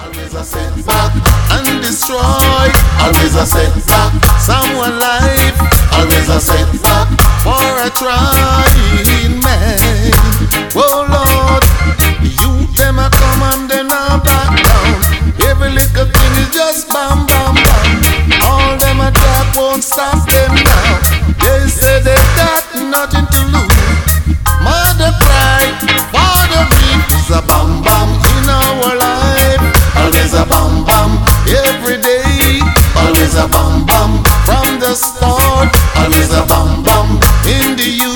Always a setback and destroy. Always a setback. Someone life. Always a setback for a trying man. Oh Lord, you them a come and then a back down. Every little thing is just bam bam bam. All them attack won't stop them now. They say they got nothing to lose. Mother cry, father weep. It's a bam bam in our life. Always a bam bam every day. Always a bam bam from the start. Always a bam bam in the